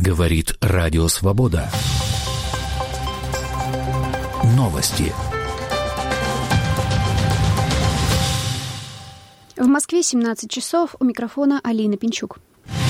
Говорит Радио Свобода. Новости. В Москве 17 часов. У микрофона Алина Пинчук.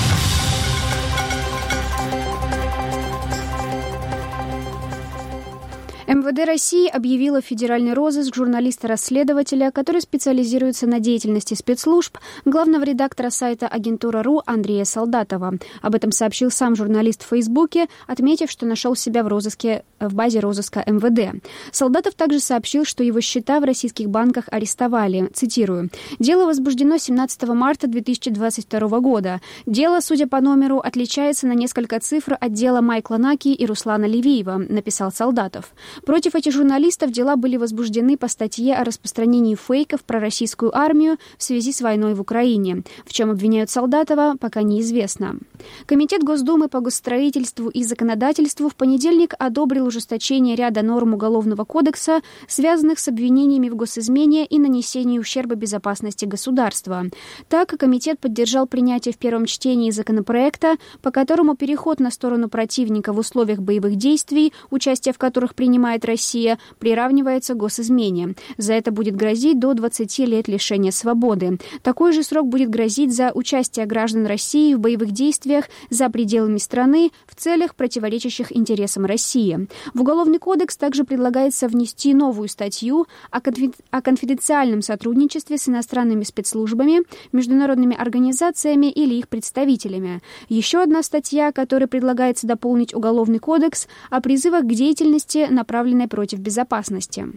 МВД России объявило федеральный розыск журналиста-расследователя, который специализируется на деятельности спецслужб, главного редактора сайта Агентура.ру Андрея Солдатова. Об этом сообщил сам журналист в Фейсбуке, отметив, что нашел себя в базе розыска МВД. Солдатов также сообщил, что его счета в российских банках арестовали. Цитирую. «Дело возбуждено 17 марта 2022 года. Дело, судя по номеру, отличается на несколько цифр от дела Майкла Наки и Руслана Левиева», написал Солдатов. Против этих журналистов дела были возбуждены по статье о распространении фейков про российскую армию в связи с войной в Украине. В чем обвиняют Солдатова, пока неизвестно. Комитет Госдумы по госстроительству и законодательству в понедельник одобрил ужесточение ряда норм Уголовного кодекса, связанных с обвинениями в госизмене и нанесении ущерба безопасности государства. Так, комитет поддержал принятие в первом чтении законопроекта, по которому переход на сторону противника в условиях боевых действий, участие в которых принимает Россия, приравнивается к госизмене. За это будет грозить до 20 лет лишения свободы. Такой же срок будет грозить за участие граждан России в боевых действиях за пределами страны в целях, противоречащих интересам России. В Уголовный кодекс также предлагается внести новую статью о конфиденциальном сотрудничестве с иностранными спецслужбами, международными организациями или их представителями. Еще одна статья, которой предлагается дополнить Уголовный кодекс, о призывах к деятельности, направленной против безопасности.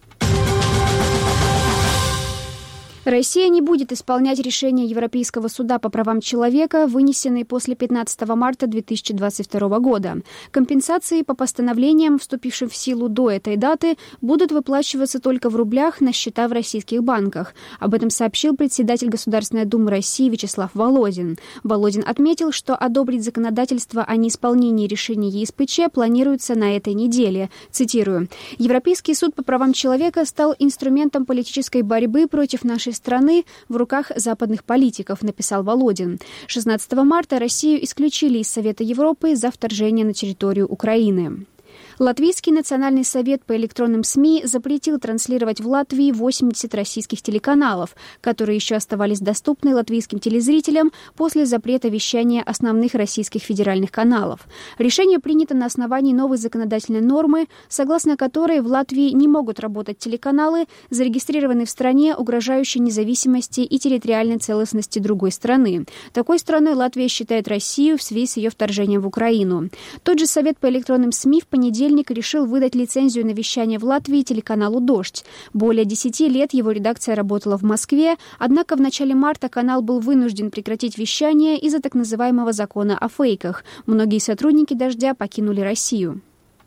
Россия не будет исполнять решения Европейского суда по правам человека, вынесенные после 15 марта 2022 года. Компенсации по постановлениям, вступившим в силу до этой даты, будут выплачиваться только в рублях на счета в российских банках. Об этом сообщил председатель Государственной Думы России Вячеслав Володин. Володин отметил, что одобрить законодательство о неисполнении решений ЕСПЧ планируется на этой неделе. Цитирую. «Европейский суд по правам человека стал инструментом политической борьбы против нашей страны в руках западных политиков», написал Володин. 16 марта Россию исключили из Совета Европы за вторжение на территорию Украины. Латвийский национальный совет по электронным СМИ запретил транслировать в Латвии 80 российских телеканалов, которые еще оставались доступны латвийским телезрителям после запрета вещания основных российских федеральных каналов. Решение принято на основании новой законодательной нормы, согласно которой в Латвии не могут работать телеканалы, зарегистрированные в стране, угрожающей независимости и территориальной целостности другой страны. Такой страной Латвия считает Россию в связи с ее вторжением в Украину. Тот же совет по электронным СМИ в понедельник решил выдать лицензию на вещание в Латвии телеканалу «Дождь». Более 10 лет его редакция работала в Москве, однако в начале марта канал был вынужден прекратить вещание из-за так называемого закона о фейках. Многие сотрудники «Дождя» покинули Россию.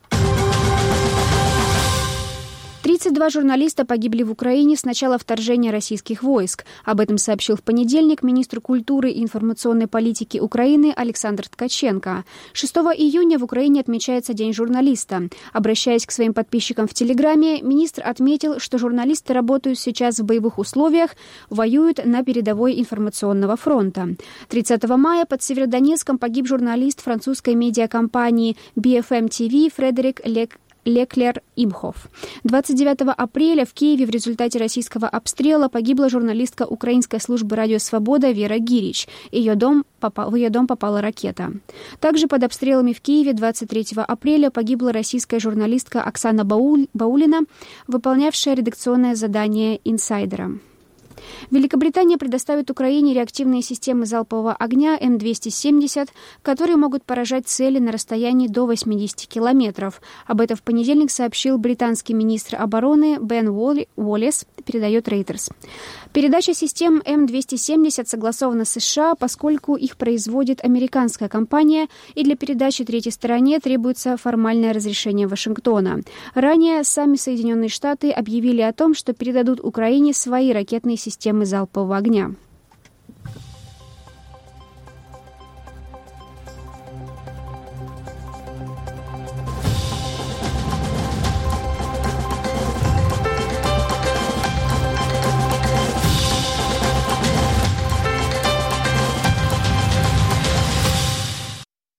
32 журналиста погибли в Украине с начала вторжения российских войск. Об этом сообщил в понедельник министр культуры и информационной политики Украины Александр Ткаченко. 6 июня в Украине отмечается День журналиста. Обращаясь к своим подписчикам в Телеграме, министр отметил, что журналисты работают сейчас в боевых условиях, воюют на передовой информационного фронта. 30 мая под Северодонецком погиб журналист французской медиакомпании BFM TV Фредерик Леклер Имхов. 29 апреля в Киеве в результате российского обстрела погибла журналистка украинской службы «Радио Свобода» Вера Гирич. В ее дом попала ракета. Также под обстрелами в Киеве 23 апреля погибла российская журналистка Оксана Баулина, выполнявшая редакционное задание «Инсайдера». Великобритания предоставит Украине реактивные системы залпового огня М270, которые могут поражать цели на расстоянии до 80 километров. Об этом в понедельник сообщил британский министр обороны Бен Уоллес, передает Reuters. Передача систем М270 согласована с США, поскольку их производит американская компания, и для передачи третьей стороне требуется формальное разрешение Вашингтона. Ранее сами Соединенные Штаты объявили о том, что передадут Украине свои ракетные системы залпового огня.